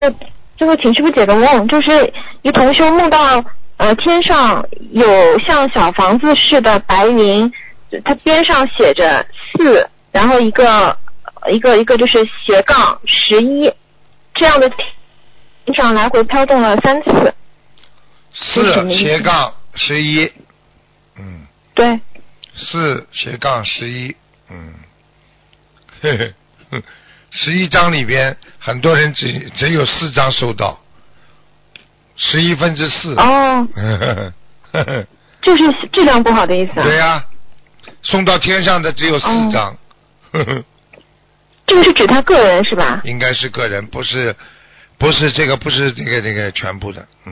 最后请师傅解个梦，就是一同修梦到天上有像小房子似的白云，它边上写着4，然后一个就是斜杠11，这样的天上来回飘动了3次。 4斜杠11， 对。 4斜杠11，11张里边很多人只有4张收到，4/11。 哦。就是质量不好的意思啊。 对呀，送到天上的只有4张。 这个是指他个人是吧？ 应该是个人，不是这个全部的。